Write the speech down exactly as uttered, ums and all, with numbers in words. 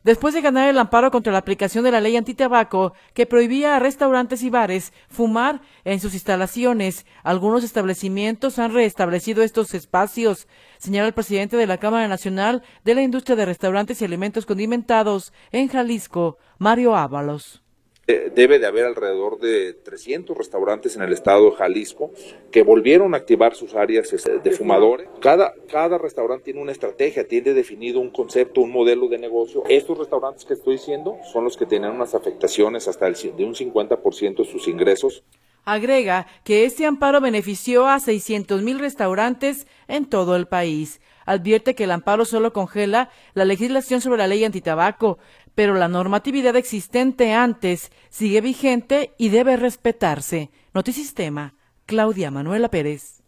Después de ganar el amparo contra la aplicación de la ley antitabaco que prohibía a restaurantes y bares fumar en sus instalaciones, algunos establecimientos han reestablecido estos espacios, señala el presidente de la Cámara Nacional de la Industria de Restaurantes y Alimentos Condimentados en Jalisco, Mario Ábalos. Debe de haber alrededor de trescientos restaurantes en el estado de Jalisco que volvieron a activar sus áreas de fumadores. Cada, cada restaurante tiene una estrategia, tiene definido un concepto, un modelo de negocio. Estos restaurantes que estoy diciendo son los que tienen unas afectaciones hasta el, de un cincuenta por ciento de sus ingresos. Agrega que este amparo benefició a seiscientos mil restaurantes en todo el país. Advierte que el amparo solo congela la legislación sobre la ley antitabaco, pero la normatividad existente antes sigue vigente y debe respetarse. Notisistema, Claudia Manuela Pérez.